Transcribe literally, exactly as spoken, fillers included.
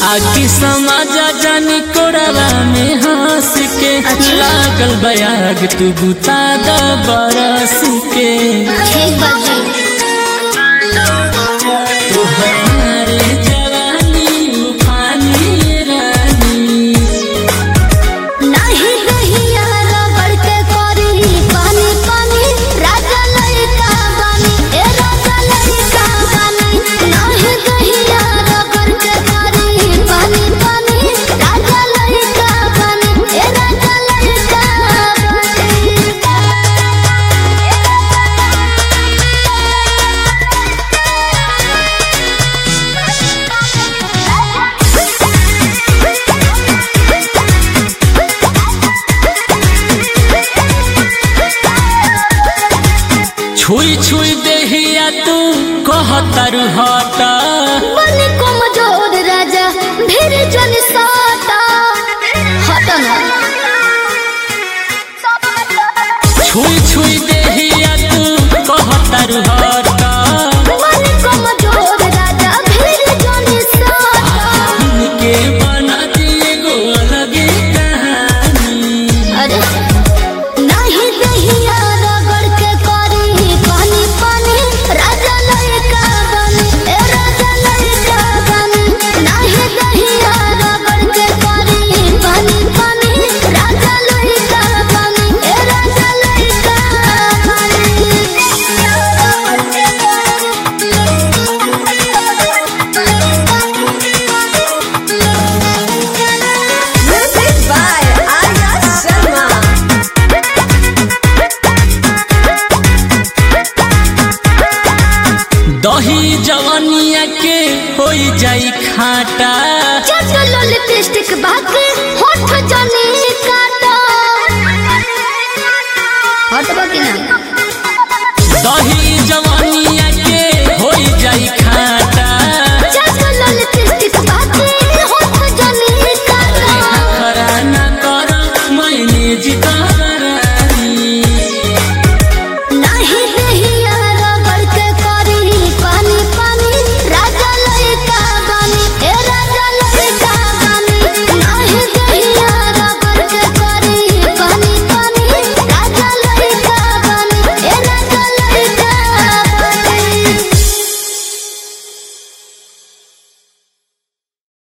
आखी समाजा जानी कोड़वा में हंस के लागल बयाग तू बुता द बरस के तोहरे जवानी उफानी रानी नाही दहिया रबड़ के कोरी पानी पानी राजा लड़का बानी ए राजा लड़का बानी नाही दहिया रबड़ के कोरी पानी पानी राजा लड़का बानी ए राजा लड़का छुई छुई देहिया तू कहतर हटा मन कमजोर राजा फिर जन साता हटना छुई छुई देहिया तू कहतर हटा मन कमजोर राजा फिर जन साता के बना दिए गो अलगे कहानी अरे नहीं दहिया रगड़ के करी पानी पानी राजा लड़का बनी ए राजा लड़का बनी नहीं दहिया रगड़ के करी पानी पानी राजा लड़का बनी ए राजा लड़का Music by Arya Sharma. दही जवानिया के होई जाई खाटा चलो लिपस्टिक बाके होठ जनी काटा हटबा कि ना